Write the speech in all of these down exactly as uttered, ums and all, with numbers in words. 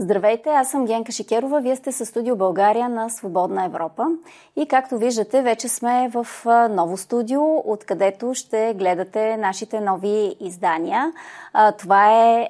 Здравейте, аз съм Генка Шикерова, вие сте със Студио България на Свободна Европа и както виждате вече сме в ново студио, откъдето ще гледате нашите нови издания. Това е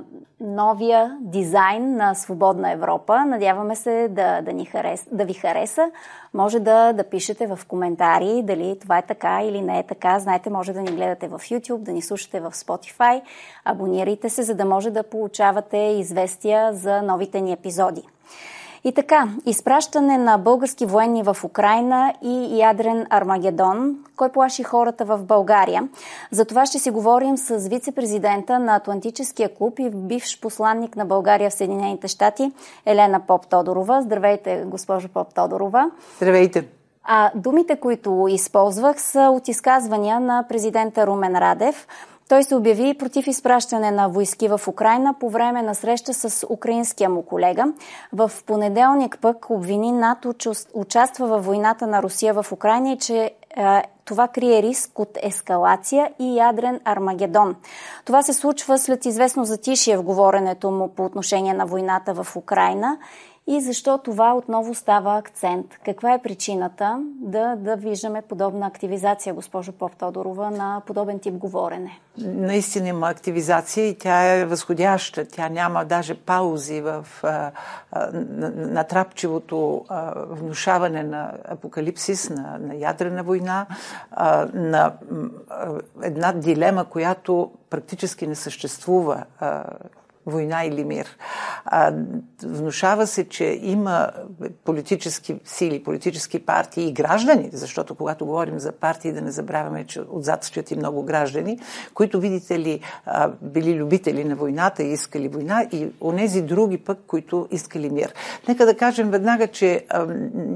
новия дизайн на Свободна Европа. Надяваме се да, да, ни харес, да ви хареса. Може да, да пишете в коментари дали това е така или не е така. Знаете, може да ни гледате в YouTube, да ни слушате в Spotify. Абонирайте се, за да може да получавате известия за новите ни епизоди. И така, изпращане на български военни в Украйна и ядрен Армагедон. Кой плаши хората в България? За това ще си говорим с вице-президента на Атлантическия клуб и бивш посланник на България в Съединените щати Елена Поп-Тодорова. Здравейте, госпожо Поп-Тодорова. Здравейте. А думите, които използвах, са от изказвания на президента Румен Радев. Той се обяви против изпращане на войски в Украйна по време на среща с украинския му колега. В понеделник пък обвини НАТО, че участва във войната на Русия в Украйна и че е, това крие риск от ескалация и ядрен Армагедон. Това се случва след известно затишие в говоренето му по отношение на войната в Украйна. И защо това отново става акцент? Каква е причината да, да виждаме подобна активизация, госпожо Поп-Тодорова, на подобен тип говорене? Наистина има активизация и тя е възходяща. Тя няма даже паузи в а, а, натрапчивото а, внушаване на апокалипсис, на, на ядрена война, а, на а, една дилема, която практически не съществува. А, война или мир. А, внушава се, че има политически сили, политически партии и граждани, защото когато говорим за партии, да не забравяме, че отзад стоят и много граждани, които, видите ли, а, били любители на войната и искали война, и онези други пък, които искали мир. Нека да кажем веднага, че а,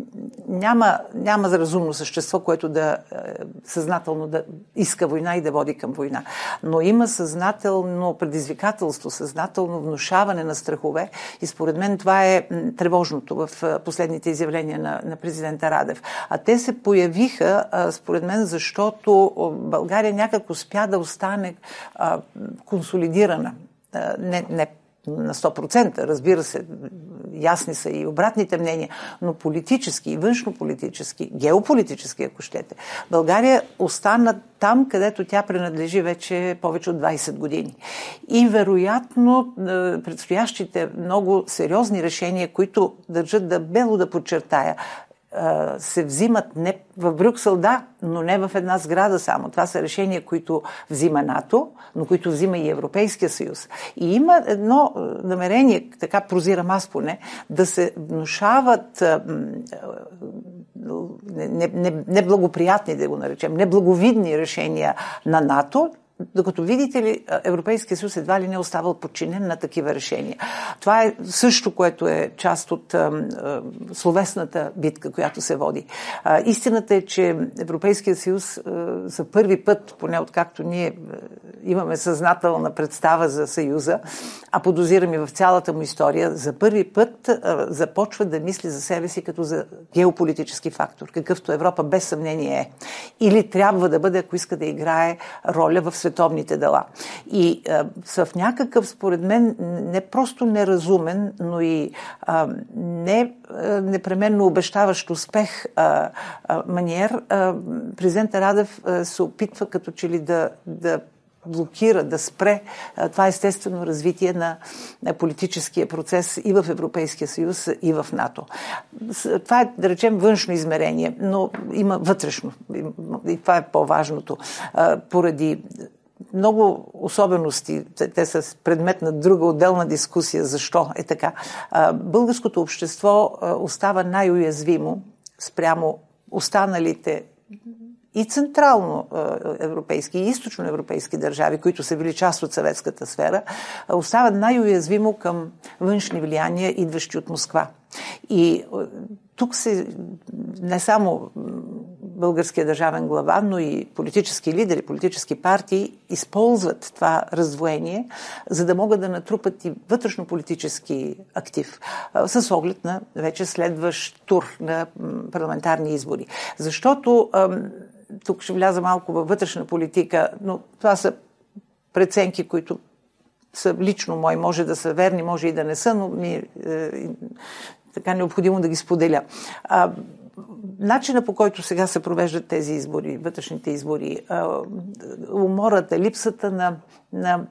няма, няма разумно същество, което да а, съзнателно да иска война и да води към война. Но има съзнателно предизвикателство, съзнателно внушаване на страхове и според мен това е тревожното в последните изявления на, на президента Радев. А те се появиха, според мен, защото България някак успя да остане а, консолидирана. А, не, не на сто процента, разбира се, ясни са и обратните мнения, но политически и външнополитически, геополитически, ако щете, България остана там, където тя принадлежи вече повече от двайсет години. И вероятно предстоящите много сериозни решения, които държат да бело да подчертая, се взимат не в Брюксел, да, но не в една сграда само. Това са решения, които взима НАТО, но които взима и Европейския съюз. И има едно намерение, така прозирам аз поне, да се внушават неблагоприятни, да го наречем, неблаговидни решения на НАТО, докато, видите ли, Европейския съюз едва ли не е оставал подчинен на такива решения. Това е също, което е част от а, а, словесната битка, която се води. А, истината е, че Европейския съюз а, за първи път, поне откакто ние а, имаме съзнателна представа за съюза, а подозираме в цялата му история, за първи път а, започва да мисли за себе си като за геополитически фактор, какъвто Европа без съмнение е. Или трябва да бъде, ако иска да играе роля в световните дела. И а, са в някакъв, според мен, не просто неразумен, но и а, не а, непременно обещаващ успех а, а, маниер, а, президента Радев а, се опитва като че ли да, да блокира, да спре а, това естествено развитие на, на политическия процес и в Европейския съюз, и в НАТО. Това е, да речем, външно измерение, но има вътрешно. И това е по-важното. А, поради много особености, те са предмет на друга отделна дискусия, защо е така. Българското общество остава най-уязвимо спрямо останалите и централно европейски, и източно европейски държави, които са били част от съветската сфера, остават най-уязвимо към външни влияния, идващи от Москва. И тук се не само българския държавен глава, но и политически лидери, политически партии използват това раздвоение, за да могат да натрупат и вътрешно-политически актив с оглед на вече следващ тур на парламентарни избори. Защото тук ще вляза малко във вътрешна политика, но това са преценки, които са лично мои, може да са верни, може и да не са, но ми е така необходимо да ги споделя. А, начина, по който сега се провеждат тези избори, вътрешните избори, а, умората, липсата на, на,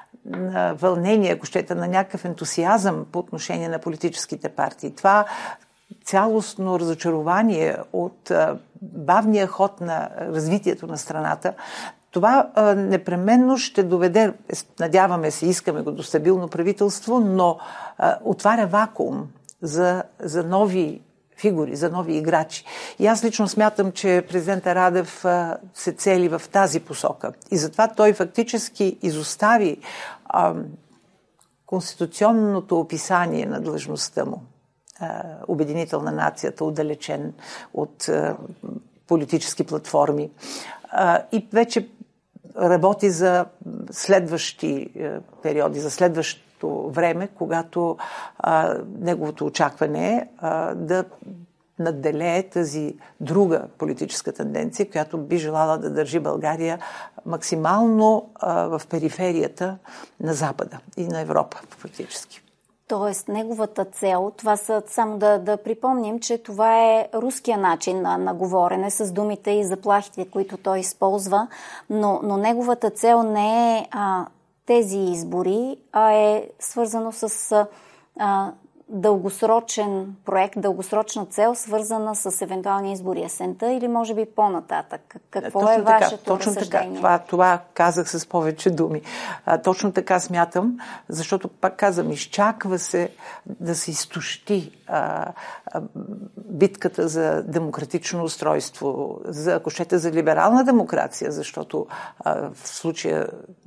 на вълнение, ако щете, на някакъв ентусиазъм по отношение на политическите партии, това цялостно разочарование от а, бавния ход на развитието на страната, това а, непременно ще доведе, надяваме се, искаме го, до стабилно правителство, но а, отваря вакуум за, за нови фигури, за нови играчи. И аз лично смятам, че президента Радев а, се цели в тази посока. И затова той фактически изостави а, конституционното описание на длъжността му. А, обединител на нацията, отдалечен от а, политически платформи. А, и вече работи за следващи а, периоди, за следващи време, когато а, неговото очакване е а, да надделее тази друга политическа тенденция, която би желала да държи България максимално а, в периферията на Запада и на Европа, фактически. Тоест, неговата цел, това са, само да, да припомним, че това е руския начин на, на говорене с думите и заплахите, които той използва, но, но неговата цел не е а, тези избори, а е свързано с а, дългосрочен проект, дългосрочна цел, свързана с евентуални избори есента или може би по-нататък. Какво точно е вашето така, точно разсъждение? Така. Това, това казах с повече думи. А, точно така смятам, защото, пак казвам, изчаква се да се изтощи а, а, битката за демократично устройство, за, ако щете, за либерална демокрация, защото а, в случая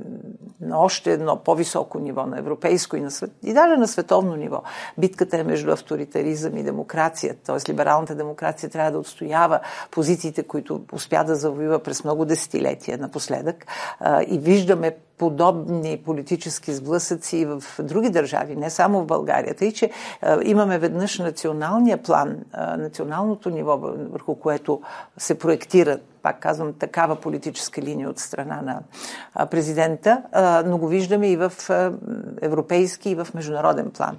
на още едно по-високо ниво, на европейско и, на свет, и даже на световно ниво, битката е между авторитаризъм и демокрация. Т.е. либералната демокрация трябва да отстоява позициите, които успя да завоюва през много десетилетия напоследък. И виждаме подобни политически сблъсъци и в други държави, не само в България. Тъй, че имаме веднъж националния план, националното ниво, върху което се проектира, пак казвам, такава политическа линия от страна на президента, но го виждаме и в европейски, и в международен план.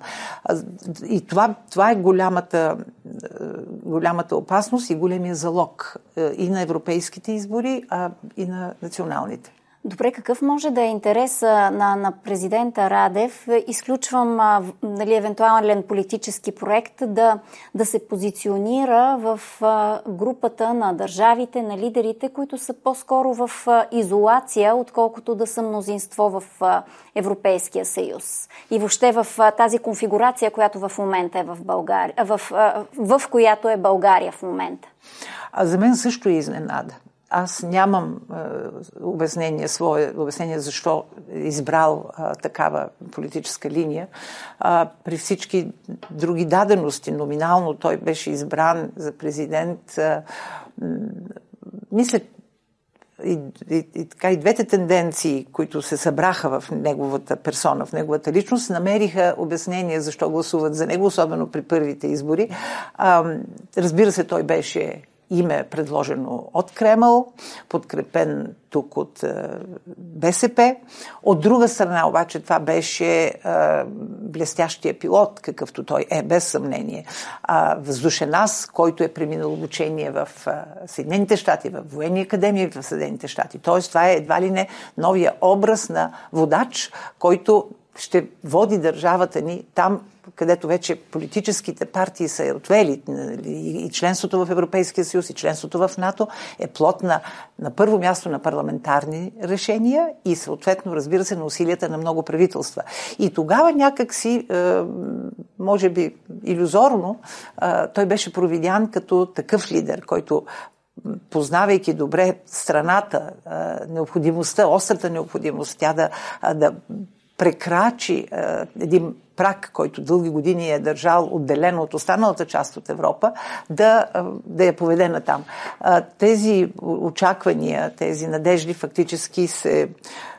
И това, това е голямата, голямата опасност и големия залог и на европейските избори, а и на националните. Добре, какъв може да е интерес на, на президента Радев? Изключвам а, нали, евентуален политически проект да, да се позиционира в а, групата на държавите, на лидерите, които са по-скоро в а, изолация, отколкото да са мнозинство в а, Европейския съюз. И въобще в а, тази конфигурация, която в момента е в България, в, а, в която е България в момента. А за мен също е изненада. Аз нямам е, обяснение, свое обяснение защо е избрал е, такава политическа линия. Е, при всички други дадености, номинално той беше избран за президент. Е, мисля, и, и, и, така, и двете тенденции, които се събраха в неговата персона, в неговата личност, намериха обяснение защо гласуват за него, особено при първите избори. Е, разбира се, той беше име предложено от Кремъл, подкрепен тук от е, БСП. От друга страна, обаче, това беше е, блестящия пилот, какъвто той е, без съмнение. А, въздушен ас, който е преминал обучение в е, Съединените щати, в военни академии в Съединените щати. Тоест, това е едва ли не новия образ на водач, който ще води държавата ни там, където вече политическите партии са отвели, и членството в Европейския съюз, и членството в НАТО е плод на, на първо място на парламентарни решения и съответно, разбира се, на усилията на много правителства. И тогава някак си, може би илюзорно, той беше провидян като такъв лидер, който, познавайки добре страната, необходимостта, острата необходимост, тя да, да прекрачи един прак, който дълги години е държал отделено от останалата част от Европа, да, да я поведе натам. Тези очаквания, тези надежди фактически се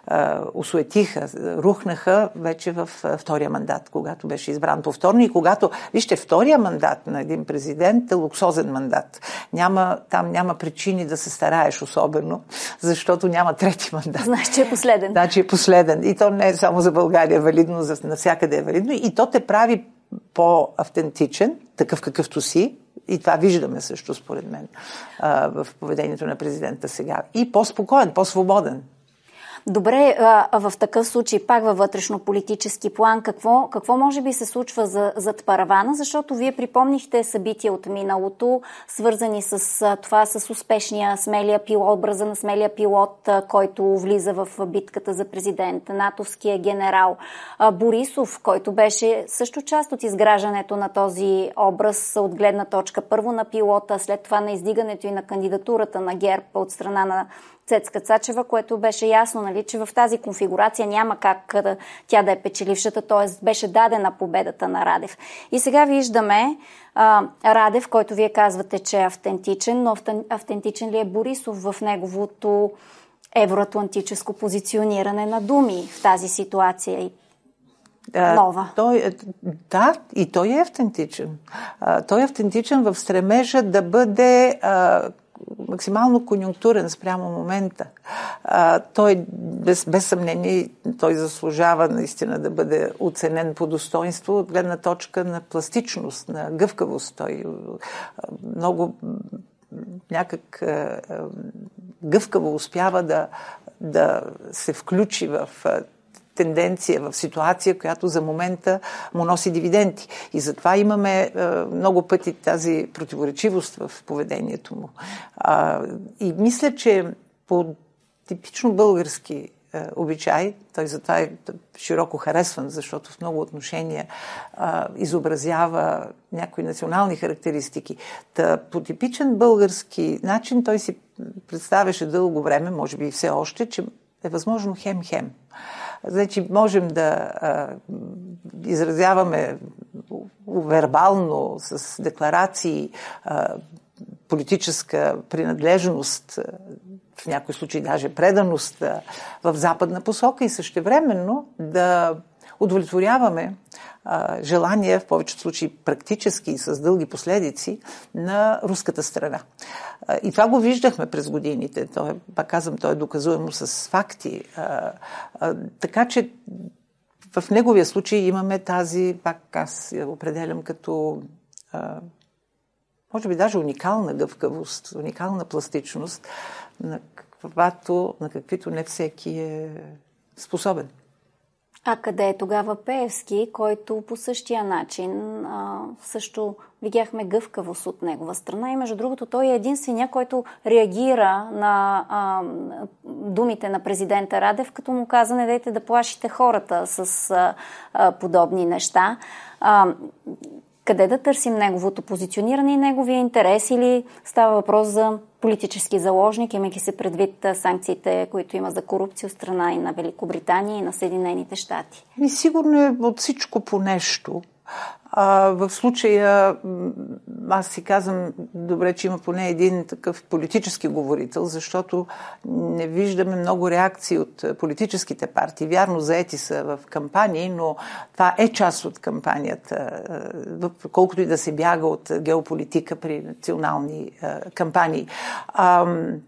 осуетиха, рухнаха вече в втория мандат, когато беше избран повторно и когато, вижте, втория мандат на един президент е луксозен мандат. Няма, там няма причини да се стараеш особено, защото няма трети мандат. Знаеш, че е последен. Значи е последен. И то не е само за България валидно, за навсякъде е валидно. И то те прави по-автентичен, такъв какъвто си. И това виждаме също, според мен, в поведението на президента сега. И по-спокоен, по-свободен. Добре, а в такъв случай, пак във вътрешно-политически план, какво, какво може би се случва за, зад паравана? Защото вие припомнихте събития от миналото, свързани с това, с успешния смелия пилот, образа на смелия пилот, който влиза в битката за президент, натовския генерал Борисов, който беше също част от изграждането на този образ от гледна точка първо на пилота, след това на издигането и на кандидатурата на ГЕРБ от страна на Цецка Цачева, което беше ясно, нали, че в тази конфигурация няма как да, тя да е печелившата, т.е. беше дадена победата на Радев. И сега виждаме а, Радев, който вие казвате, че е автентичен, но автентичен ли е Борисов в неговото евроатлантическо позициониране на думи в тази ситуация и нова? А, той, да, и той е автентичен. А, той е автентичен в стремежа да бъде а, максимално конюнктурен спрямо момента. А, той, без, без съмнение, той заслужава наистина да бъде оценен по достоинство от гледна точка на пластичност, на гъвкавост. Той много някак гъвкаво успява да, да се включи в тенденция, в ситуация, която за момента му носи дивиденти. И затова имаме е, много пъти тази противоречивост в поведението му. А, и мисля, че по типично български е, обичай, той затова е широко харесван, защото в много отношения е, изобразява някои национални характеристики. Та, по типичен български начин той си представяше дълго време, може би и все още, че е възможно хем-хем. Значи, можем да а, изразяваме вербално, с декларации, а, политическа принадлежност, в някои случаи даже преданост а, в западна посока и същевременно да удовлетворяваме а, желания, в повечето случаи практически и с дълги последици, на руската страна. А, и това го виждахме през годините. То е, пак казвам, то е доказуемо с факти. А, а, така че в неговия случай имаме тази, пак аз я определям като а, може би даже уникална гъвкавост, уникална пластичност, на, каквато, на каквито не всеки е способен. А къде е тогава Пеевски, който по същия начин а, също видяхме гъвкавост от негова страна и между другото той е единствения, който реагира на а, думите на президента Радев, като му каза: не дайте да плашите хората с а, а, подобни неща. А, къде да търсим неговото позициониране и неговия интерес, или става въпрос за политически заложник, имайки се предвид санкциите, които има за корупция от страна и на Великобритания и на Съединените щати? И сигурно е от всичко по нещо. А, в случая аз си казвам, добре, че има поне един такъв политически говорител, защото не виждаме много реакции от политическите партии. Вярно, заети са в кампании, но това е част от кампанията, колкото и да се бяга от геополитика при национални кампании. А,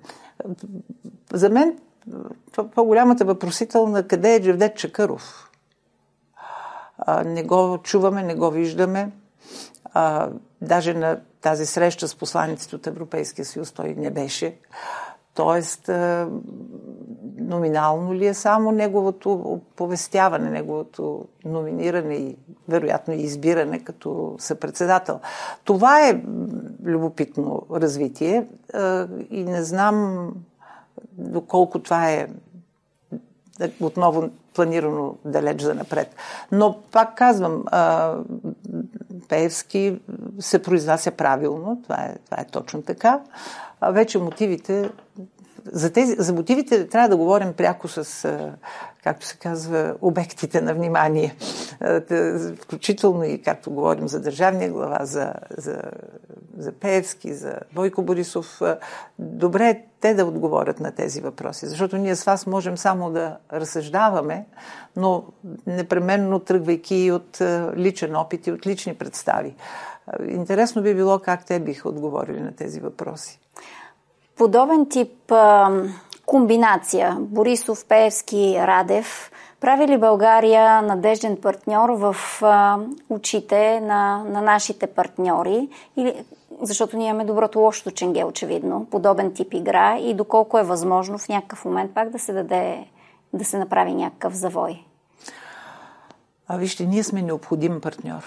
за мен по-голямата въпросителна къде е Джевдет Чакъров? А, не го чуваме, не го виждаме. А, даже на тази среща с посланиците от Европейския съюз той не беше. Тоест, а, номинално ли е само неговото оповестяване, неговото номиниране и вероятно и избиране като съпредседател. Това е любопитно развитие а, и не знам доколко това е отново планирано далеч за напред. Но пак казвам, а, Пеевски се произнася правилно, това е, това е точно така. А вече мотивите за, тези, за мотивите трябва да говорим пряко с, както се казва, обектите на внимание. Включително и, както говорим за държавния глава, за, за, за Пеевски, за Бойко Борисов. Добре е те да отговорят на тези въпроси, защото ние с вас можем само да разсъждаваме, но непременно тръгвайки от личен опит и от лични представи. Интересно би било как те биха отговорили на тези въпроси. Подобен тип а, комбинация Борисов, Пеевски, Радев прави ли България надежден партньор в а, очите на, на нашите партньори? Или, защото ние имаме доброто лошото ченге, очевидно, подобен тип игра и доколко е възможно в някакъв момент пак да се даде, да се направи някакъв завой? А вижте, ние сме необходим партньор.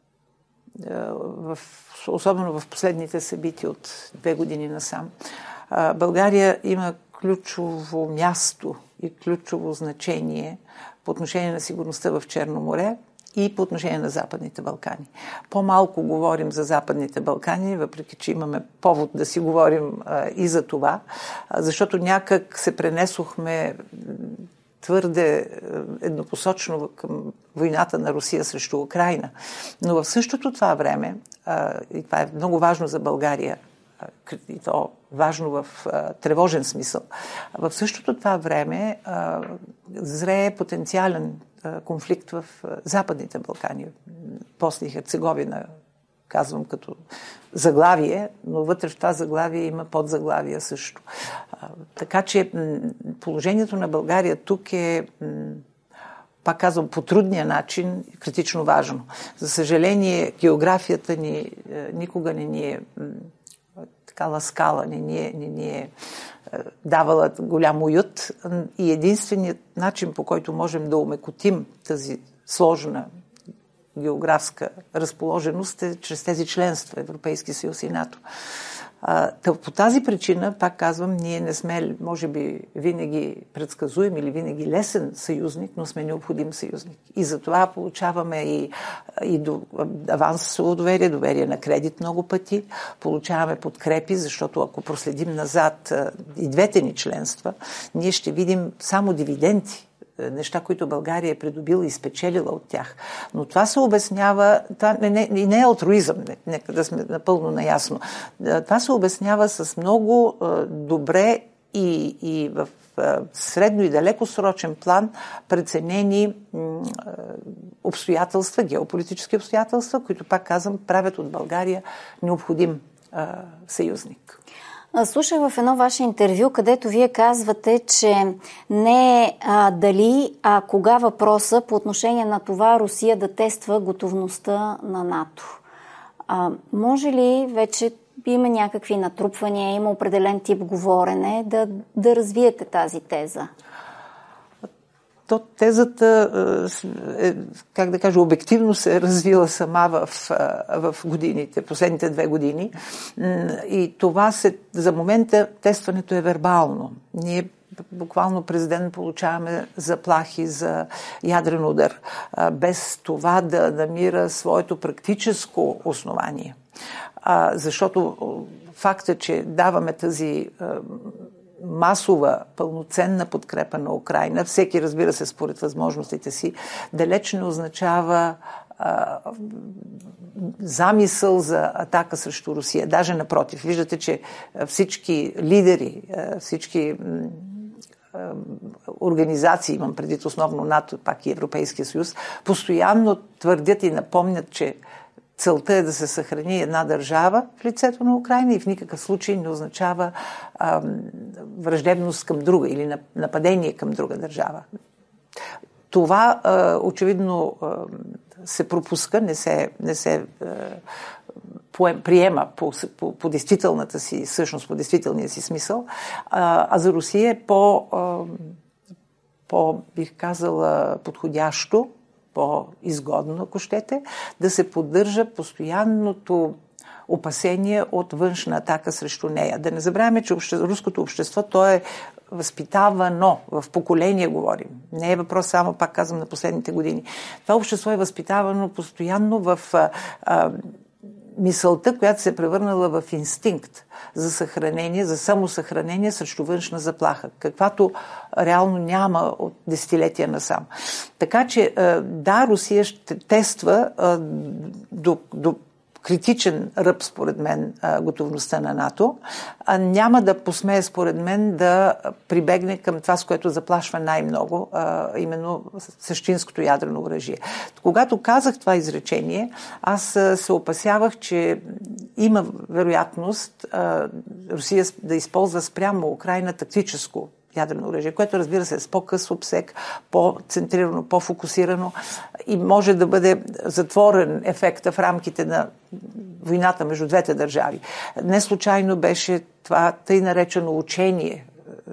В, особено в последните събития от две години насам. България има ключово място и ключово значение по отношение на сигурността в Черно море и по отношение на Западните Балкани. По-малко говорим за Западните Балкани, въпреки че имаме повод да си говорим а, и за това, а, защото някак се пренесохме твърде еднопосочно към войната на Русия срещу Украйна. Но в същото това време, а, и това е много важно за България, и то важно в а, тревожен смисъл, в същото това време а, зрее потенциален а, конфликт в а, Западните Балкани. После Херцеговина, казвам като заглавие, но вътре в това заглавие има подзаглавия също. А, така че м- положението на България тук е, м- пак казвам, по трудния начин критично важно. За съжаление, географията ни е, никога не ни е м- така ласкала, не ни е, не ни е давала голям уют. И единственият начин, по който можем да омекотим тази сложна географска разположеност е чрез тези членства Европейски съюз и НАТО. А, по тази причина, пак казвам, ние не сме, може би, винаги предсказуем или винаги лесен съюзник, но сме необходим съюзник. И затова получаваме и, и до, авансово доверие, доверие на кредит много пъти, получаваме подкрепи, защото ако проследим назад и двете ни членства, ние ще видим само дивиденти, неща, които България е придобила и спечелила от тях. Но това се обяснява, това не, не, не е алтруизъм, нека да сме напълно наясно. Това се обяснява с много добре и, и в средно и далекосрочен план преценени обстоятелства, геополитически обстоятелства, които, пак казвам, правят от България необходим съюзник. Слушах в едно ваше интервю, където вие казвате, че не е а, дали, а кога въпроса по отношение на това Русия да тества готовността на НАТО. А, може ли вече има някакви натрупвания, има определен тип говорене, да, да развиете тази теза? То тезата, е, как да кажа, обективно се е развила сама в, в годините, последните две години. И това се, за момента тестването е вербално. Ние буквално през ден получаваме заплахи за ядрен удар, без това да намира своето практическо основание. Защото факта, че даваме тази масова, пълноценна подкрепа на Украйна, всеки, разбира се, според възможностите си, далеч не означава а, замисъл за атака срещу Русия. Даже напротив, виждате, че всички лидери, всички организации, имам предвид основно НАТО, пак и Европейския съюз, постоянно твърдят и напомнят, че целта е да се съхрани една държава в лицето на Украйна и в никакъв случай не означава а, враждебност към друга или нападение към друга държава. Това а, очевидно а, се пропуска, не се, не се а, поем, приема по, по, по действителната си същност, по действителния си смисъл, а, а за Русия е по, а, по, бих казала, подходящо, по-изгодно, ако щете, да се поддържа постоянното опасение от външна атака срещу нея. Да не забравяме, че обще, руското общество, то е възпитавано, в поколение говорим. Не е въпрос само, пак казвам, на последните години. Това общество е възпитавано постоянно в а, а, мисълта, която се е превърнала в инстинкт за съхранение, за самосъхранение срещу външна заплаха, каквато реално няма от десетилетия насам. Така че, да, Русия ще тества до, до критичен ръб, според мен, готовността на НАТО, а няма да посмее, според мен, да прибегне към това, с което заплашва най-много, именно същинското ядрено оръжие. Когато казах това изречение, аз се опасявах, че има вероятност Русия да използва спрямо Украйна тактическо ядрено оръжие, което, разбира се, е с по-къс обсек, по-центрирано, по-фокусирано и може да бъде затворен ефекта в рамките на войната между двете държави. Не случайно беше това тъй наречено учение,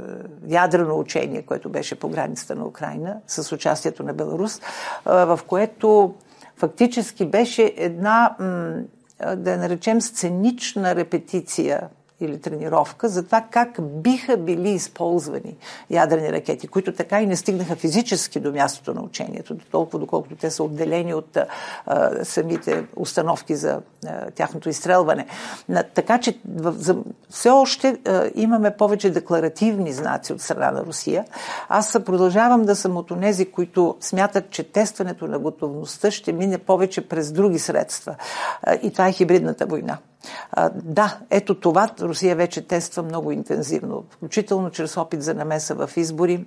ядрено учение, което беше по границата на Украйна, с участието на Беларус, в което фактически беше една, да я наречем, сценична репетиция или тренировка за това как биха били използвани ядрени ракети, които така и не стигнаха физически до мястото на учението, до толкова доколкото те са отделени от а, самите установки за а, тяхното изстрелване. На, така че в, за, все още а, имаме повече декларативни знаци от страна на Русия. Аз продължавам да съм от онези, които смятат, че тестването на готовността ще мине повече през други средства. А, и това е хибридната война. А, да, ето това Русия вече тества много интензивно, включително чрез опит за намеса в избори.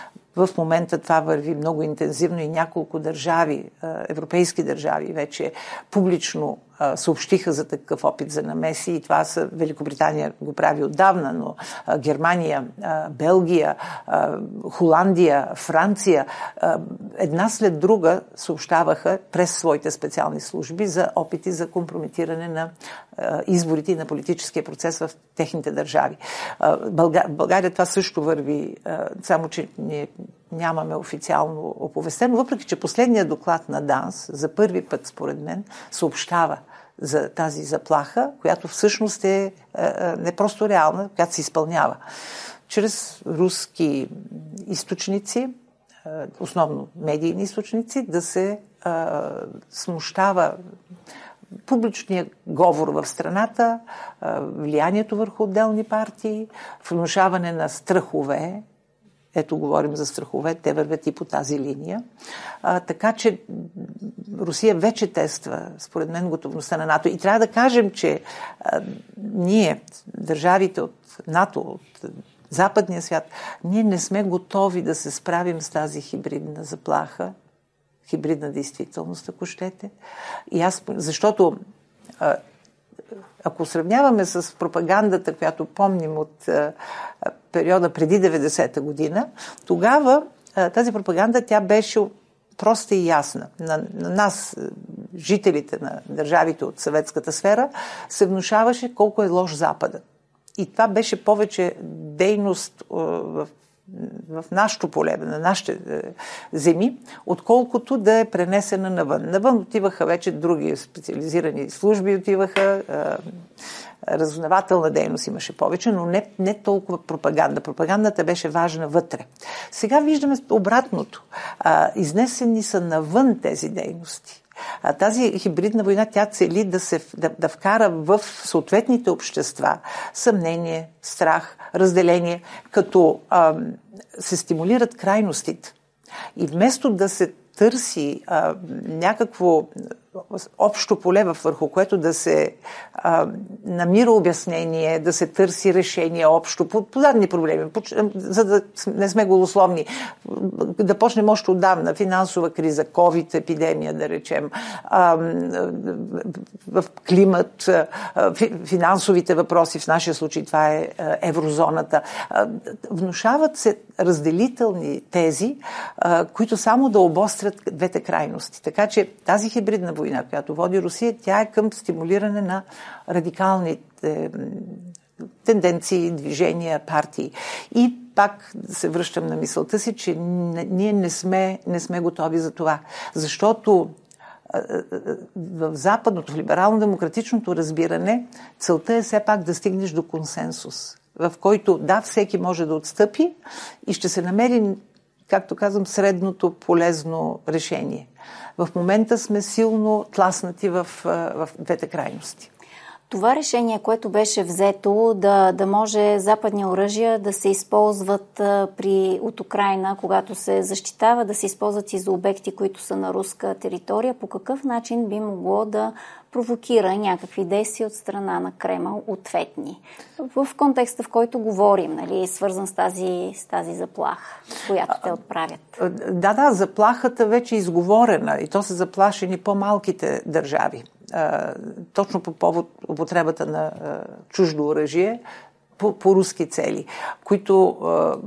В момента това върви много интензивно и няколко държави, европейски държави, вече публично съобщиха за такъв опит за намеси и това са Великобритания го прави отдавна, но Германия, Белгия, Холандия, Франция една след друга съобщаваха през своите специални служби за опити за компрометиране на изборите и на политическия процес в техните държави. България, България това също върви, само че ние нямаме официално оповестено, въпреки че последният доклад на ДАНС за първи път, според мен, съобщава за тази заплаха, която всъщност е, е не просто реална, която се изпълнява. Чрез руски източници, основно медийни източници, да се е, смущава публичния говор в страната, е, влиянието върху отделни партии, внушаване на страхове. Ето, говорим за страхове, те вървят и по тази линия. А, така че Русия вече тества, според мен, готовността на НАТО. И трябва да кажем, че а, ние, държавите от НАТО, от западния свят, ние не сме готови да се справим с тази хибридна заплаха, хибридна действителност, ако щете. И аз, защото а, ако сравняваме с пропагандата, която помним от а, периода преди деветдесета година, тогава а, тази пропаганда, тя беше проста и ясна. На, на нас, жителите на държавите от съветската сфера, се внушаваше колко е лош Запада. И това беше повече дейност а, в в нашото поле, на нашите земи, отколкото да е пренесена навън. Навън отиваха вече други специализирани служби, отиваха, разузнавателна дейност имаше повече, но не, не толкова пропаганда. Пропагандата беше важна вътре. Сега виждаме обратното. Изнесени са навън тези дейности. А тази хибридна война, тя цели да, се, да, да вкара в съответните общества съмнение, страх, разделение, като а, се стимулират крайностите. И вместо да се търси а, някакво общо поле, върху което да се а, намира обяснение, да се търси решение общо по, по дадени проблеми, по, за да не сме голословни. Да почнем още отдавна. Финансова криза, ковид епидемия, да речем, а, в климат, а, финансовите въпроси, в нашия случай това е а, еврозоната. А, внушават се разделителни тези, а, които само да обострят двете крайности. Така че тази хибридна война, която води Русия, тя е към стимулиране на радикалните тенденции, движения, партии. И пак се връщам на мисълта си, че ние не сме, не сме готови за това. Защото в западното, в либерално-демократичното разбиране, целта е все пак да стигнеш до консенсус, в който да, всеки може да отстъпи и ще се намери както казвам, средното полезно решение. В момента сме силно тласнати в, в двете крайности. Това решение, което беше взето да, да може западни оръжия да се използват а, при, от Украйна, когато се защитава, да се използват и за обекти, които са на руска територия, по какъв начин би могло да провокира някакви действия от страна на Кремъл ответни? В контекста, в който говорим, нали, свързан с тази, с тази заплаха, която те отправят. Да, да, заплахата вече е изговорена и то са заплашени по-малките държави. Точно по повод употребата на чуждо оръжие по, по руски цели, които,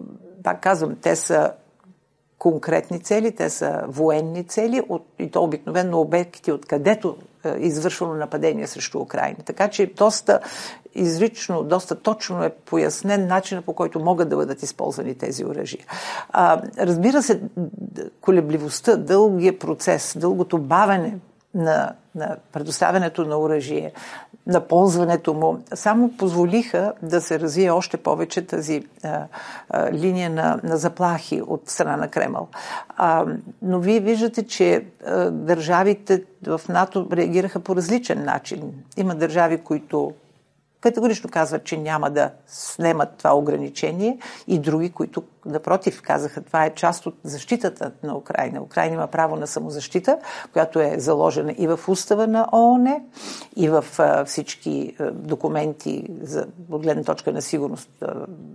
пак казвам, те са конкретни цели, те са военни цели от, и то обикновено обекти, откъдето е извършвано нападение срещу Украйна. Така че доста изрично, доста точно е пояснен начинът, по който могат да бъдат използвани тези оръжия. А, разбира се, колебливостта, дългия процес, дългото бавене на, на предоставянето на оръжие, на ползването му, само позволиха да се развие още повече тази а, а, линия на, на заплахи от страна на Кремъл. А, но вие виждате, че а, държавите в НАТО реагираха по различен начин. Има държави, които категорично казват, че няма да снемат това ограничение, и други, които напротив казаха, това е част от защитата на Украйна. Украйна има право на самозащита, която е заложена и в устава на ООН, и в а, всички а, документи за от гледна точка на сигурност а,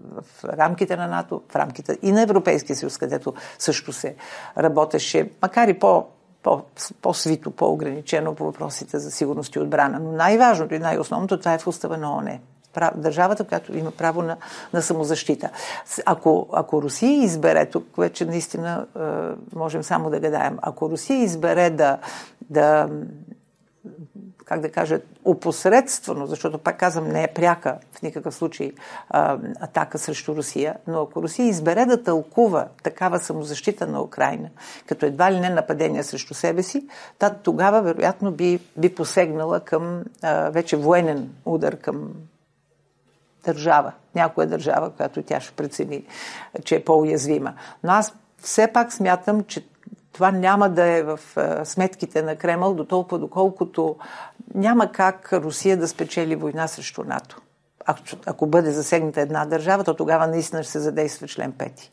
в рамките на НАТО, в рамките и на Европейския съюз, където също се работеше, макар и по По, по-свито, по-ограничено по въпросите за сигурност и отбрана. Но най-важното и най-основното, това е в устава на ООН. Държавата, която има право на, на самозащита. Ако, ако Русия избере, тук вече наистина е, можем само да гадаем, ако Русия избере да, да как да кажа, опосредствено, защото, пак казвам, не е пряка в никакъв случай а, атака срещу Русия, но ако Русия избере да тълкува такава самозащита на Украйна, като едва ли не нападение срещу себе си, та тогава вероятно би, би посегнала към а, вече военен удар към държава, някоя държава, която тя ще прецени, че е по-уязвима. Но аз все пак смятам, че това няма да е в сметките на Кремъл, до толкова доколкото няма как Русия да спечели война срещу НАТО. Ако, ако бъде засегната една държава, то тогава наистина ще се задейства член пети.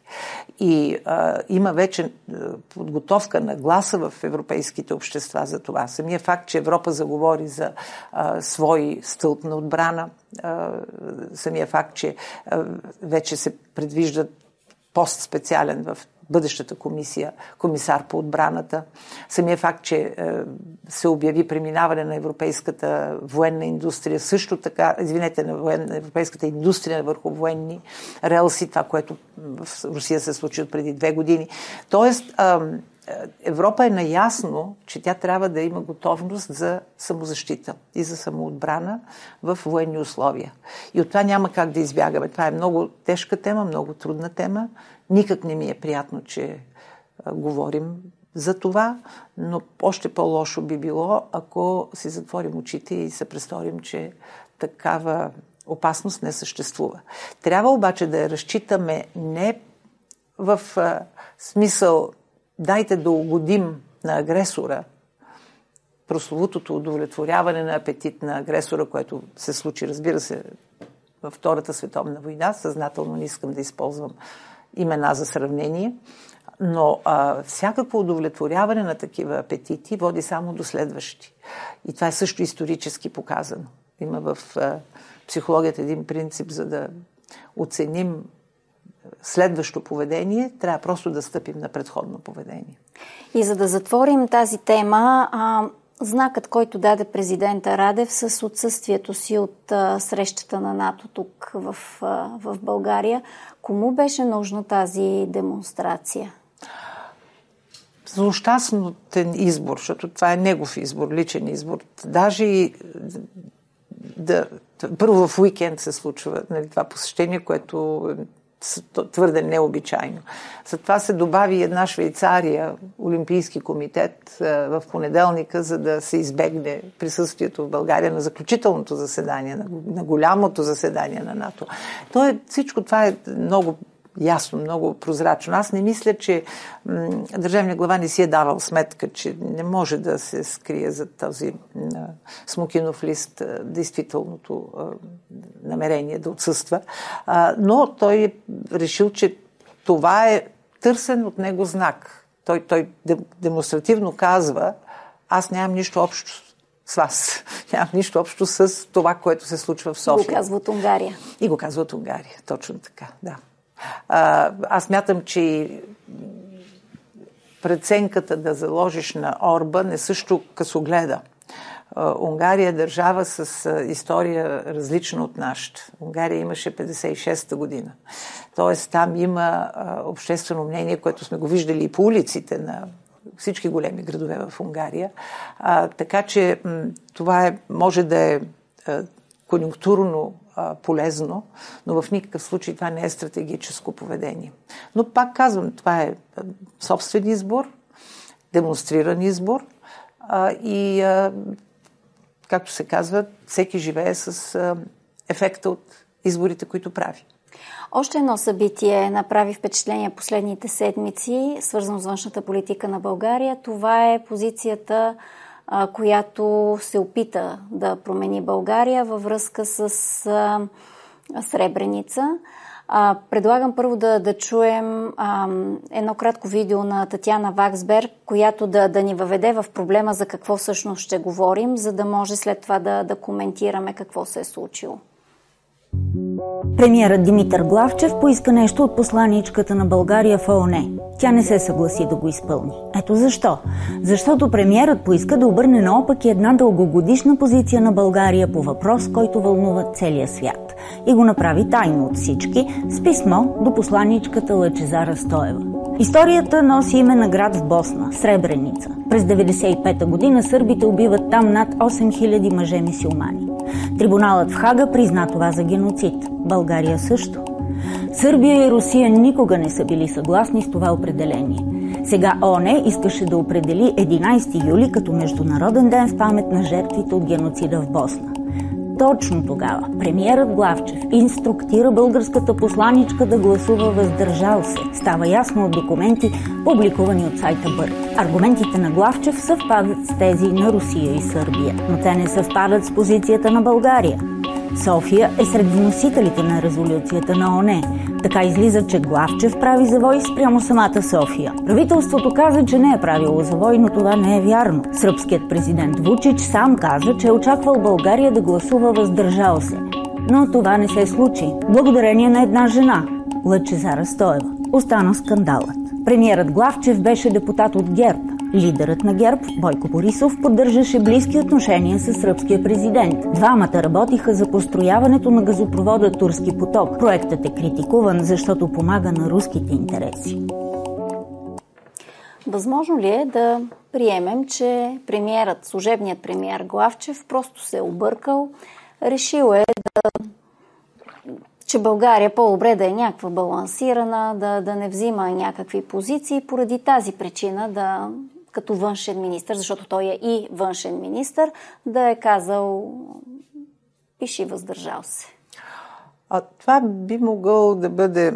И а, има вече подготовка на гласа в европейските общества за това. Самия факт, че Европа заговори за а, свой стълб на отбрана, а, самия факт, че а, вече се предвижда пост специален в бъдещата комисия, комисар по отбраната. Самия факт, че е, се обяви преминаване на европейската военна индустрия, също така, извинете, на военна, европейската индустрия върху военни релси, това, което в Русия се случи от преди две години. Тоест, е, Европа е наясно, че тя трябва да има готовност за самозащита и за самоотбрана в военни условия. И от това няма как да избягаме. Това е много тежка тема, много трудна тема. Никак не ми е приятно, че а, говорим за това, но още по-лошо би било, ако си затворим очите и се престорим, че такава опасност не съществува. Трябва обаче да я разчитаме не в а, смисъл дайте да угодим на агресора, прословутото удовлетворяване на апетит на агресора, което се случи, разбира се, във Втората световна война. Съзнателно не искам да използвам имена за сравнение, но а, всякакво удовлетворяване на такива апетити води само до следващи. И това е също исторически показано. Има в а, психологията един принцип, за да оценим следващо поведение, трябва просто да стъпим на предходно поведение. И за да затворим тази тема, а, знакът, който даде президента Радев с отсъствието си от а, срещата на НАТО тук в, а, в България, кому беше нужна тази демонстрация? Злощастен избор, защото това е негов избор, личен избор. Даже и да, първо в уикенд се случва, нали, това посещение, което твърде необичайно. За това се добави една Швейцария, Олимпийски комитет в понеделника, за да се избегне присъствието в България на заключителното заседание, на голямото заседание на НАТО. То е, всичко това е много ясно, много прозрачно. Аз не мисля, че м- държавният глава не си е давал сметка, че не може да се скрие за този а, смокинов лист а, действителното а, намерение да отсъства. А, но той е решил, че това е търсен от него знак. Той, той демонстративно казва: аз нямам нищо общо с вас. Нямам нищо общо с това, което се случва в София. И го казва от Унгария. И го казва от Унгария. Точно така, да. А, аз мятам, че преценката да заложиш на Орбан е също късогледа. Унгария е държава с история различна от нашата. Унгария имаше петдесет и шеста година. Тоест там има обществено мнение, което сме го виждали и по улиците на всички големи градове в Унгария. А, така че м- това е, може да е а, конюнктурно а, полезно, но в никакъв случай това не е стратегическо поведение. Но пак казвам, това е а, собствен избор, демонстриран избор а, и а, както се казва, всеки живее с а, ефекта от изборите, които прави. Още едно събитие направи впечатление последните седмици, свързано с външната политика на България. Това е позицията, а, която се опита да промени България във връзка с а, Сребреница. А, предлагам първо да, да чуем а, едно кратко видео на Татяна Ваксберг, която да, да ни въведе в проблема за какво всъщност ще говорим, за да може след това да, да коментираме какво се е случило. Премиерът Димитър Главчев поиска нещо от посланичката на България в ООН. Тя не се съгласи да го изпълни. Ето защо. Защото премиерът поиска да обърне наопаки една дългогодишна позиция на България по въпрос, който вълнува целия свят. И го направи тайно от всички, с писмо до посланичката Лъчезара Стоева. Историята носи име на град в Босна – Сребреница. През деветдесет и пета година сърбите убиват там над осем хиляди мъже мюсюлмани. Трибуналът в Хага призна това за геноцид. България също. Сърбия и Русия никога не са били съгласни с това определение. Сега ООН искаше да определи единадесети юли като Международен ден в памет на жертвите от геноцида в Босна. Точно тогава премиерът Главчев инструктира българската посланичка да гласува въздържал се. Става ясно от документи, публикувани от сайта Бърт. Аргументите на Главчев съвпадат с тези на Русия и Сърбия, но те не съвпадат с позицията на България. София е сред вносителите на резолюцията на ООН. Така излиза, че Главчев прави завой спрямо самата София. Правителството каза, че не е правило завой, но това не е вярно. Сръбският президент Вучич сам каза, че е очаквал България да гласува въздържал се. Но това не се случи. Благодарение на една жена – Лъчезара Стоева. Остана скандалът. Премиерът Главчев беше депутат от ГЕРБ. Лидерът на ГЕРБ, Бойко Борисов, поддържаше близки отношения с сръбския президент. Двамата работиха за построяването на газопровода Турски поток. Проектът е критикуван, защото помага на руските интереси. Възможно ли е да приемем, че премиерът, служебният премиер Главчев просто се е объркал, решил е да че България по-добре да е някаква балансирана, да, да не взима някакви позиции, поради тази причина да, като външен министър, защото той е и външен министър, да е казал пиши въздържал се. А това би могъл да бъде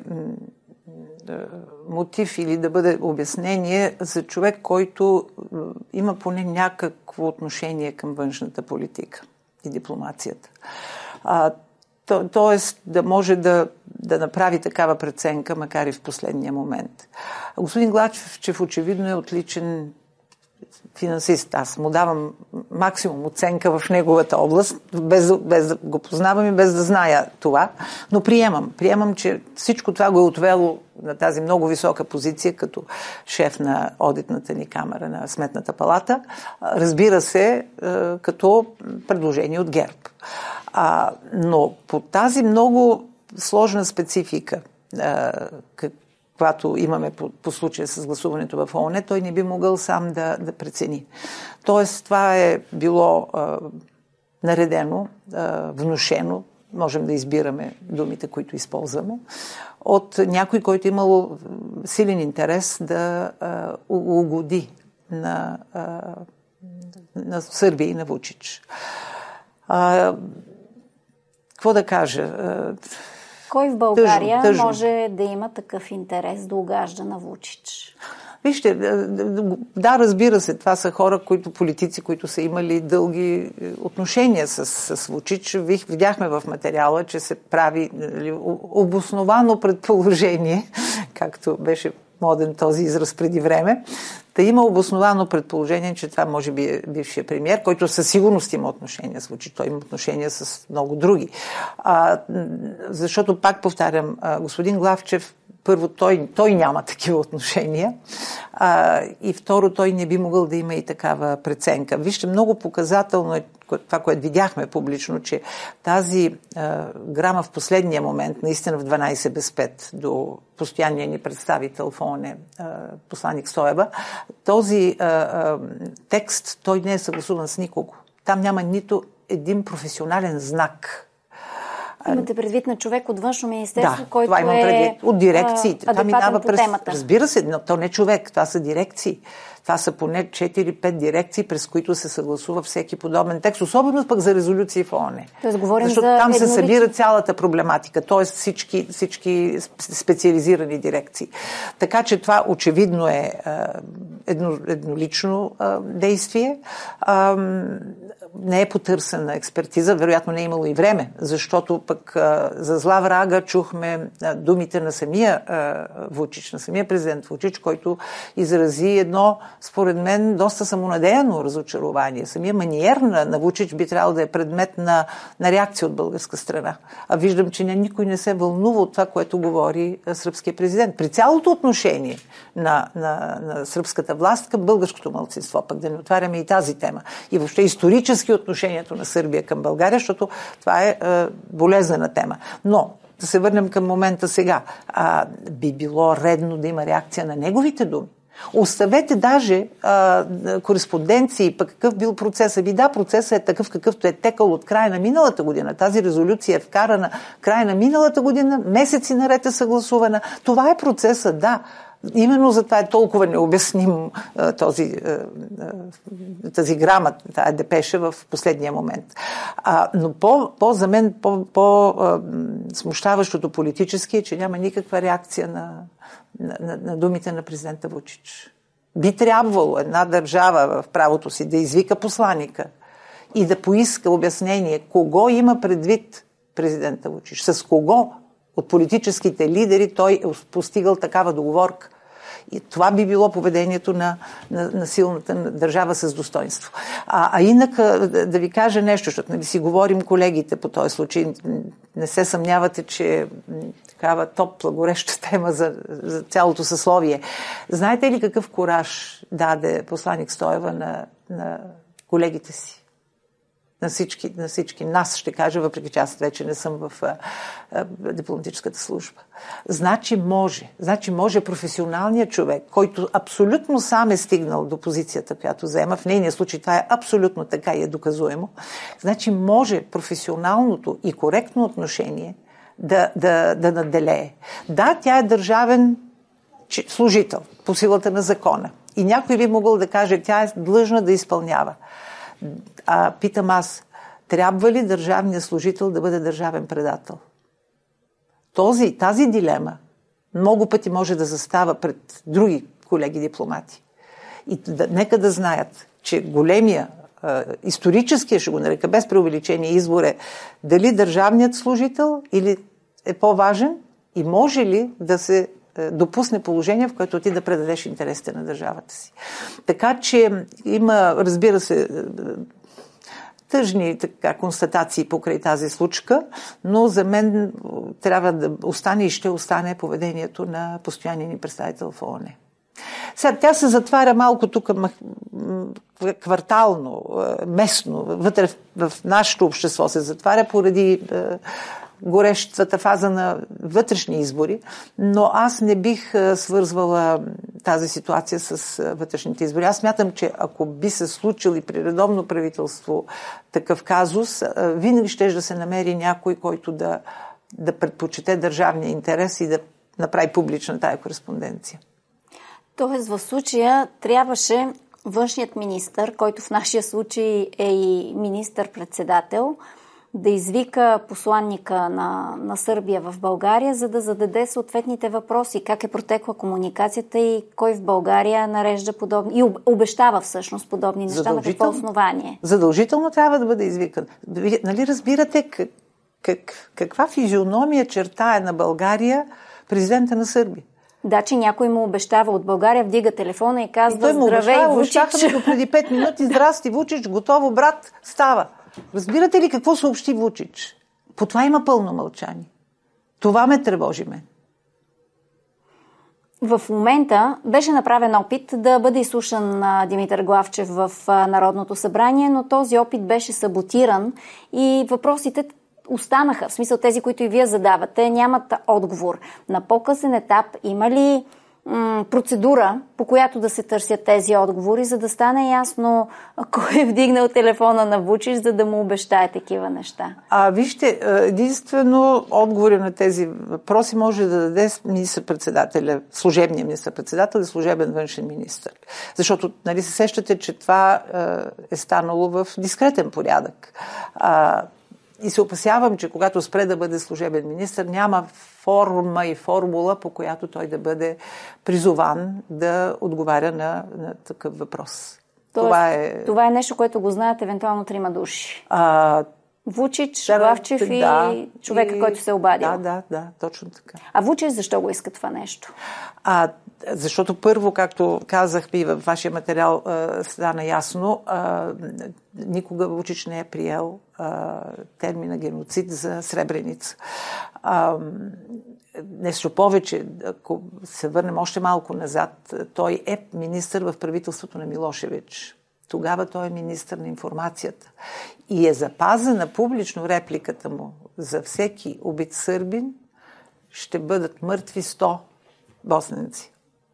мотив или да бъде обяснение за човек, който има поне някакво отношение към външната политика и дипломацията. А, то, тоест да може да, да направи такава преценка, макар и в последния момент. Господин Главчев очевидно е отличен финансист. Аз му давам максимум оценка в неговата област, без, без да го познавам и без да зная това, но приемам. Приемам, че всичко това го е отвело на тази много висока позиция като шеф на одитната ни камера на Сметната палата. Разбира се, като предложение от ГЕРБ. А, но по тази много сложна специфика, а, каквато имаме по, по случая с гласуването в ООН, той не би могъл сам да, да прецени. Тоест, това е било а, наредено, а, внушено, можем да избираме думите, които използваме, от някой, който имал силен интерес да а, угоди на, а, на Сърбия и на Вучич. А, какво да кажа? Кой в България тъжно, тъжно. може да има такъв интерес да угажда на Вучич? Вижте, да, разбира се, това са хора, които политици, които са имали дълги отношения с, с Вучич. Видяхме в материала, че се прави обосновано предположение, както беше моден този израз преди време. Та има обосновано предположение, че това може би е бившия премиер, който със сигурност има отношения с Вучич. Той има отношения с много други. А, защото, пак повтарям, господин Главчев, първо, той, той няма такива отношения, а, и второ, той не би могъл да има и такава преценка. Вижте, много показателно е това, което видяхме публично, че тази а, грама в последния момент, наистина в дванайсет без пет до постоянния ни представител в ООН, посланик Стоева, този а, а, текст, той не е съгласуван с никого. Там няма нито един професионален знак. Имате предвид на човек от Външно министерство, да, който това имам предвид. От дирекциите. Това минава през темата. Разбира се, но то не е човек, това са дирекции. Това са поне четири-пет дирекции, през които се съгласува всеки подобен текст, особено пък за резолюции в ООН. Тоест, говорим защото за там се еднолично... събира цялата проблематика, т.е. всички, всички специализирани дирекции. Така че това очевидно е едно, еднолично а, действие. А, не е потърсена експертиза, вероятно не е имало и време, защото пък а, за зла врага чухме а, думите на самия а, Вучич, на самия президент Вучич, който изрази едно, според мен, доста самонадеяно разочарование. Самия маниер на, на Вучич би трябвало да е предмет на, на реакция от българска страна. А виждам, че не, никой не се вълнува от това, което говори а, сръбския президент. При цялото отношение на, на, на сръбската власт към българското малцинство, пък да не отваряме и тази тема. И въобще исторически отношението на Сърбия към България, защото това е, е болезнена тема. Но да се върнем към момента сега. А, би било редно да има реакция на неговите думи. Оставете даже а, кореспонденции, пък какъв бил процесът. Ви да, процесът е такъв, какъвто е текал от края на миналата година. Тази резолюция е вкарана края на миналата година, месеци наред е съгласувана. Това е процесът, да. Именно затова е толкова необясним този, тази грама, тази депеша в последния момент. А, но по, по, за мен по, по смущаващото политически е, че няма никаква реакция на, на, на, на думите на президента Вучич. Би трябвало една държава в правото си да извика посланика и да поиска обяснение кого има предвид президента Вучич, с кого от политическите лидери той е постигал такава договорка. И това би било поведението на, на, на силната държава с достоинство. А, а инак да ви кажа нещо, защото нали си говорим колегите по този случай. Не се съмнявате, че такава топла, гореща тема за, за цялото съсловие. Знаете ли какъв кураж даде посланик Стоева на, на колегите си? На всички, на всички нас, ще кажа, въпреки че аз вече не съм в а, а, дипломатическата служба. Значи може, значи може професионалният човек, който абсолютно сам е стигнал до позицията, която заема, в нейния случай това е абсолютно така и е доказуемо, значи може професионалното и коректно отношение да, да, да наделее. Да, тя е държавен служител по силата на закона. И някой би могъл да каже, тя е длъжна да изпълнява. А питам аз, трябва ли държавният служител да бъде държавен предател? Този, тази дилема много пъти може да застава пред други колеги дипломати. И да, нека да знаят, че големия, е, историческия, ще го нарека, без преувеличение, избор е дали държавният служител или е по-важен и може ли да се допусне положение, в което ти да предадеш интересите на държавата си. Така че има, разбира се, тъжни така, констатации покрай тази случка, но за мен трябва да остане и ще остане поведението на постоянния ни представител в ООН. Сега тя се затваря малко тук квартално, местно, вътре в нашето общество се затваря поради горещата фаза на вътрешни избори, но аз не бих свързвала тази ситуация с вътрешните избори. Аз смятам, че ако би се случил и при редовно правителство такъв казус, винаги ще да се намери някой, който да, да предпочете държавния интерес и да направи публична тая кореспонденция. Тоест в случая трябваше външният министър, който в нашия случай е и министър-председател, да извика посланника на, на Сърбия в България, за да зададе съответните въпроси. Как е протекла комуникацията и кой в България нарежда подобни и обещава всъщност подобни неща, на какво основание? Задължително трябва да бъде извикан. Нали разбирате как, как, каква физиономия чертае на България президента на Сърбия? Да, че някой му обещава от България, вдига телефона и казва: и той му здравей, обещава, Вучич. Обещахме до преди пет минути. Здрасти, Вучич, готово, брат, става. Разбирате ли какво съобщи Вучич? По това има пълно мълчание. Това ме тревожи мен. В момента беше направен опит да бъде изслушан Димитър Главчев в Народното събрание, но този опит беше саботиран и въпросите останаха. В смисъл, тези, които и вие задавате, нямат отговор. На по-късен етап има ли м- процедура, по която да се търсят тези отговори, за да стане ясно кой е вдигнал телефона на Вучич, за да му обещае такива неща? А вижте, единствено отговори на тези въпроси може да даде министър-председателя, служебния министър-председател и служебен външен министър. Защото, нали, се сещате, че това е станало в дискретен порядък. А, И се опасявам, че когато спре да бъде служебен министър, няма форма и формула, по която той да бъде призован да отговаря на, на такъв въпрос. Тоест, това, е... това е нещо, което го знаят евентуално трима души. А... Вучич, да, Главчев да, и човека, и... който се е обадил. Да, да, да, точно така. А Вучич защо го иска това нещо? А, защото първо, както казах и във вашия материал, а, стана ясно, а, никога Вучич не е приел а, термина геноцид за Сребреница. А, нещо повече, ако се върнем още малко назад, той е министър в правителството на Милошевич. Тогава той е министър на информацията. И е запазена публично репликата му: за всеки убит сърбин ще бъдат мъртви сто босненци.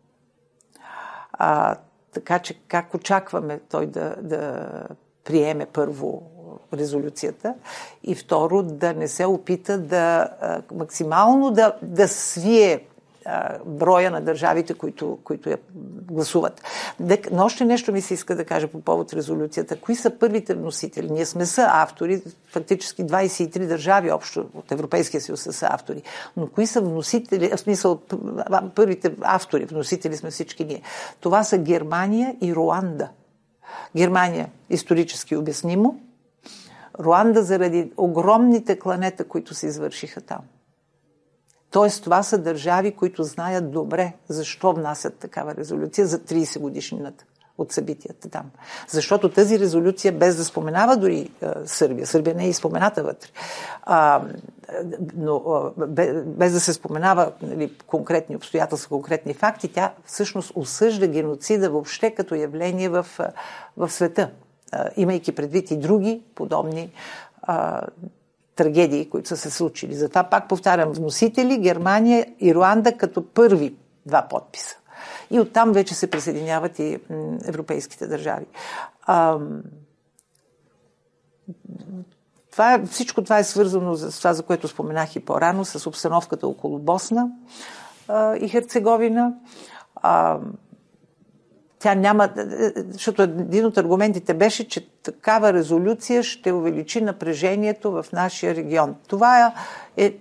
А, така че как очакваме той да, да приеме първо резолюцията и второ да не се опита да максимално да, да свие броя на държавите, които, които я гласуват. Но още нещо ми се иска да кажа по повод резолюцията. Кои са първите вносители? Ние сме са автори, фактически двадесет и три държави общо от Европейския съюз са автори. Но кои са вносители, в смисъл първите автори, вносители сме всички ние. Това са Германия и Руанда. Германия исторически обяснимо. Руанда заради огромните кланета, които се извършиха там. Тоест, това са държави, които знаят добре защо внасят такава резолюция за тридесет годишнината от събитията там. Защото тази резолюция, без да споменава дори а, Сърбия, Сърбия не е и спомената вътре, а, но а, без да се споменава, нали, конкретни обстоятелства, конкретни факти, тя всъщност осъжда геноцида въобще като явление в, в света, а, имайки предвид и други подобни а, трагедии, които са се случили. Затова пак повтарям, вносители Германия и Руанда като първи два подписа. И оттам вече се присъединяват и европейските държави. А, това е, всичко това е свързано с това, за което споменах и по-рано, с обстановката около Босна а, и Херцеговина. А, Тя няма, защото един от аргументите беше, че такава резолюция ще увеличи напрежението в нашия регион. Това е,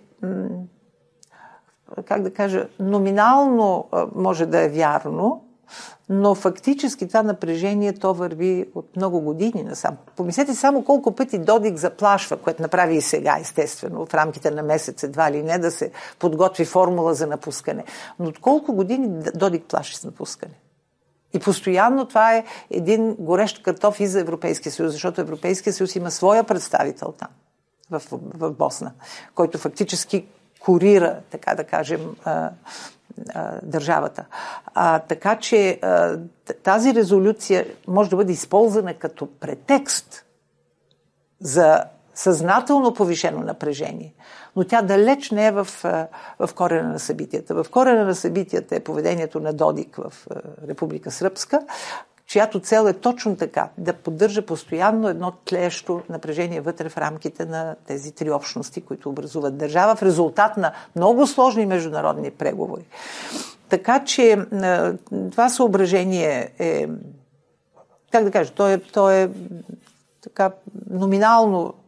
как да кажа, номинално може да е вярно, но фактически това напрежение то върви от много години насам. Помислете само колко пъти Додик заплашва, което направи и сега, естествено, в рамките на месец едва ли не да се подготви формула за напускане. Но от колко години Додик плаши с напускане? И постоянно това е един горещ картоф и за Европейския съюз, защото Европейския съюз има своя представител там, в, в Босна, който фактически курира, така да кажем, а, а, държавата. А, така че а, тази резолюция може да бъде използвана като претекст за съзнателно повишено напрежение, но тя далеч не е в, в корена на събитията. В корена на събитията е поведението на Додик в Република Сръбска, чиято цел е точно така, да поддържа постоянно едно тлеещо напрежение вътре в рамките на тези три общности, които образуват държава, в резултат на много сложни международни преговори. Така че това съображение е, как да кажа, то е, то е така номинално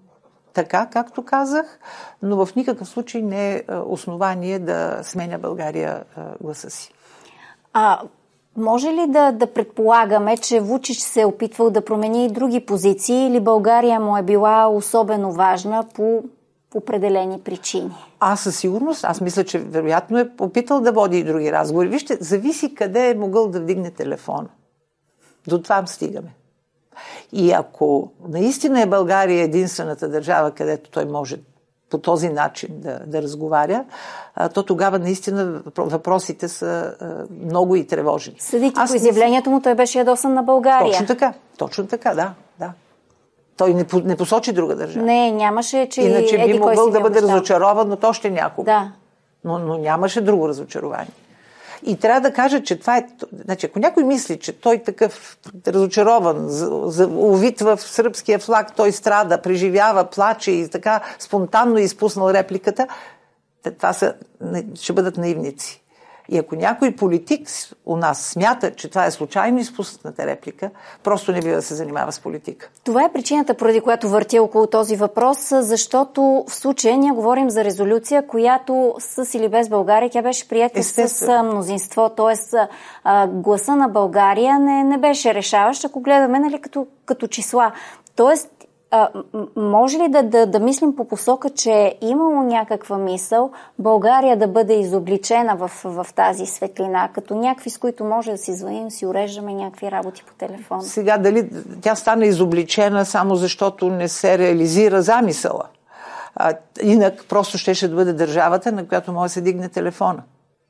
така, както казах, но в никакъв случай не е основание да сменя България гласа си. А може ли да, да предполагаме, че Вучич се е опитвал да промени и други позиции или България му е била особено важна по определени причини? Аз със сигурност, аз мисля, че вероятно е опитал да води и други разговори. Вижте, зависи къде е могъл да вдигне телефона. До това стигаме. И ако наистина е България единствената държава, където той може по този начин да, да разговаря, то тогава наистина въпросите са много и тревожни. Съдейки по изявлението му, той беше ядосан на България. Точно така, точно така, да. да. Той не, не посочи друга държава. Не, нямаше, че иначе еди би кой могъл си да бъде обещал. разочарован от още някого. Да. Но, но нямаше друго разочарование. И трябва да кажа, че това е... Значи, ако някой мисли, че той такъв разочарован, увит в сръбския флаг, той страда, преживява, плаче и така спонтанно е изпуснал репликата, това са, ще бъдат наивници. И ако някой политик у нас смята, че това е случайно изпусната реплика, просто не бива да се занимава с политика. Това е причината, поради която въртя около този въпрос, защото в случая ние говорим за резолюция, която с или без България, тя беше приета с мнозинство, т.е. гласа на България не, не беше решаващ, ако гледаме, нали, като, като числа. Тоест, А, може ли да, да, да мислим по посока, че е имало някаква мисъл България да бъде изобличена в, в тази светлина, като някакви, с които може да си звъним, си уреждаме някакви работи по телефона? Сега, дали тя стана изобличена само защото не се реализира замисъла? А, инак просто щеше да бъде държавата, на която може да се дигне телефона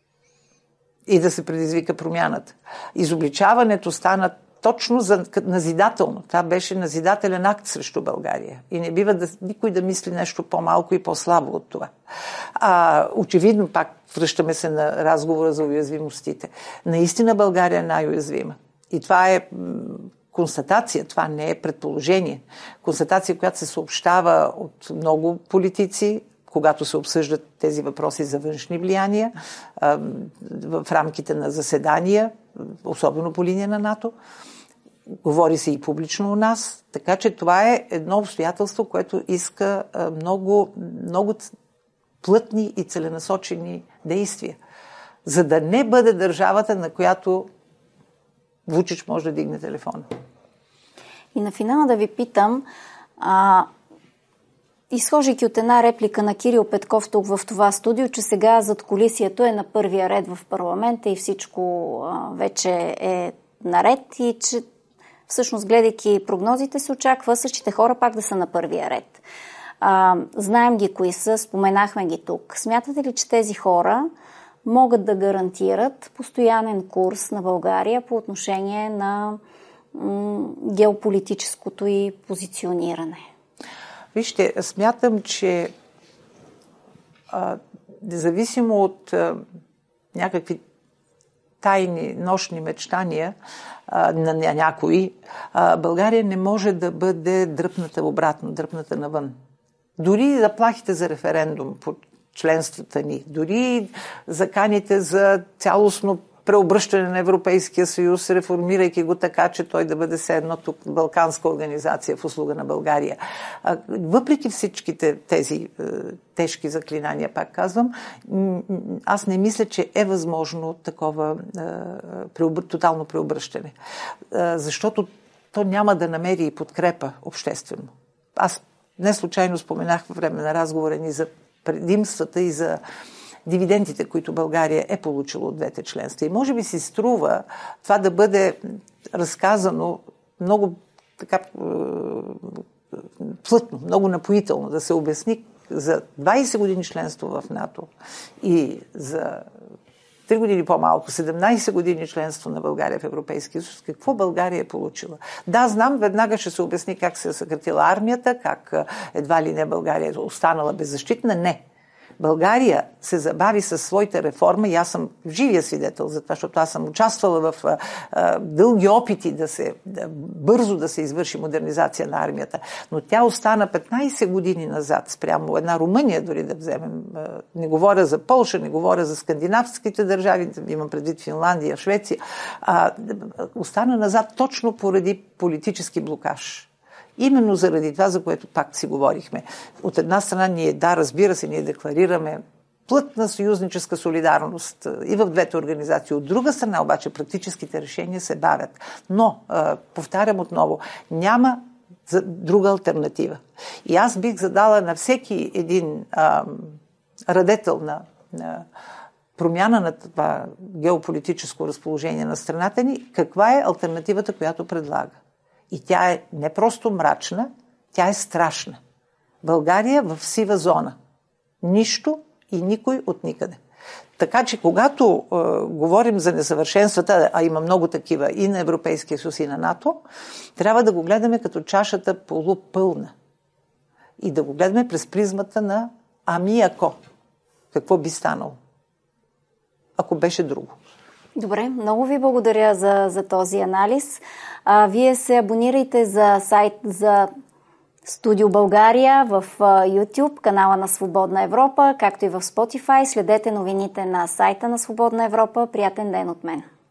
и да се предизвика промяната. Изобличаването стана точно за назидателно. Това беше назидателен акт срещу България. И не бива да, никой да мисли нещо по-малко и по-слабо от това. А, очевидно, пак връщаме се на разговора за уязвимостите. Наистина България е най-уязвима. И това е констатация, това не е предположение. Констатация, която се съобщава от много политици, когато се обсъждат тези въпроси за външни влияния, в рамките на заседания, особено по линия на НАТО. Говори се и публично у нас. Така че това е едно обстоятелство, което иска много, много плътни и целенасочени действия. За да не бъде държавата, на която Вучич може да дигне телефона. И на финала да ви питам, а, изхождайки от една реплика на Кирил Петков тук в това студио, че сега задкулисието е на първия ред в парламента и всичко а, вече е наред и че всъщност, гледайки прогнозите, се очаква същите хора пак да са на първия ред. А, знаем ги кои са, споменахме ги тук. Смятате ли, че тези хора могат да гарантират постоянен курс на България по отношение на м- геополитическото и позициониране? Вижте, смятам, че а, независимо от а, някакви тайни, нощни мечтания а, на, на някои, а, България не може да бъде дръпната обратно, дръпната навън. Дори заплахите за референдум по членствата ни, дори заканите за цялостно преобръщане на Европейския съюз, реформирайки го така, че той да бъде все едно тук балканска организация в услуга на България. Въпреки всичките тези е, тежки заклинания, пак казвам, аз не мисля, че е възможно такова е, преобр... тотално преобръщане. Е, защото то няма да намери и подкрепа обществено. Аз не случайно споменах във време на разговора ни за предимствата и за дивидендите, които България е получила от двете членства. И може би си струва това да бъде разказано много така плътно, много напоително, да се обясни за двайсет години членство в НАТО и за три години по-малко, седемнайсет години членство на България в Европейския съюз, какво България е получила. Да, знам, веднага ще се обясни как се е съкратила армията, как едва ли не България е останала беззащитна. Не. България се забави със своята реформа и аз съм живия свидетел за това, защото аз съм участвала в а, а, дълги опити да се, да, бързо да се извърши модернизация на армията. Но тя остана петнайсет години назад спрямо една Румъния, дори да вземем. А, не говоря за Полша, не говоря за скандинавските държави, имам предвид Финландия, Швеция. А, остана назад точно поради политически блокаж. Именно заради това, за което пак си говорихме. От една страна ние, да, разбира се, ние декларираме плътна съюзническа солидарност и в двете организации. От друга страна обаче практическите решения се бавят. Но, повтарям отново, няма друга алтернатива. И аз бих задала на всеки един а, радетел на, на промяна на това геополитическо разположение на страната ни, каква е алтернативата, която предлага. И тя е не просто мрачна, тя е страшна. България в сива зона. Нищо и никой от никъде. Така че, когато е, говорим за несъвършенствата, а има много такива и на Европейския съюз, и на НАТО, трябва да го гледаме като чашата полупълна. И да го гледаме през призмата на ами ако. Какво би станало? Ако беше друго. Добре, много ви благодаря за, за този анализ. А, вие се абонирайте за сайт за Студио България в YouTube, канала на Свободна Европа, както и в Spotify. Следете новините на сайта на Свободна Европа. Приятен ден от мен!